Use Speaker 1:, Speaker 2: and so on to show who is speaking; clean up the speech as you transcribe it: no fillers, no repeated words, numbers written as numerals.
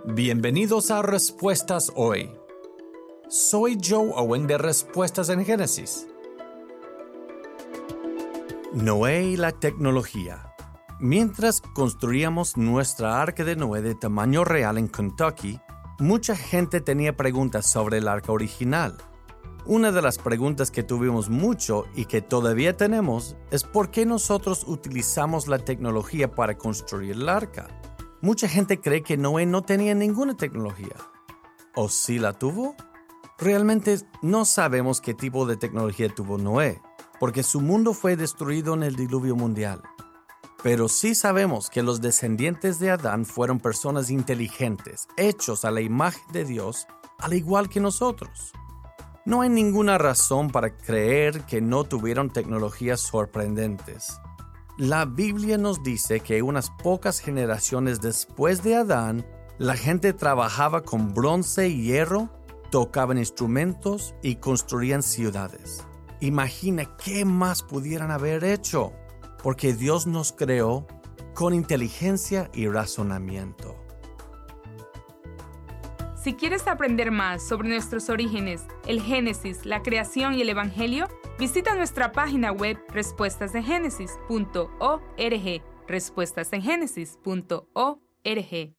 Speaker 1: Bienvenidos a Respuestas Hoy. Soy Joe Owen de Respuestas en Génesis. Noé y la tecnología. Mientras construíamos nuestra arca de Noé de tamaño real en Kentucky, mucha gente tenía preguntas sobre el arca original. Una de las preguntas que tuvimos mucho y que todavía tenemos es ¿por qué nosotros utilizamos la tecnología para construir el arca? Mucha gente cree que Noé no tenía ninguna tecnología. ¿O sí la tuvo? Realmente no sabemos qué tipo de tecnología tuvo Noé, porque su mundo fue destruido en el diluvio mundial. Pero sí sabemos que los descendientes de Adán fueron personas inteligentes, hechos a la imagen de Dios, al igual que nosotros. No hay ninguna razón para creer que no tuvieron tecnologías sorprendentes. La Biblia nos dice que unas pocas generaciones después de Adán, la gente trabajaba con bronce y hierro, tocaban instrumentos y construían ciudades. Imagina qué más pudieran haber hecho, porque Dios nos creó con inteligencia y razonamiento.
Speaker 2: Si quieres aprender más sobre nuestros orígenes, el Génesis, la creación y el Evangelio, visita nuestra página web respuestasengenesis.org, respuestasengenesis.org.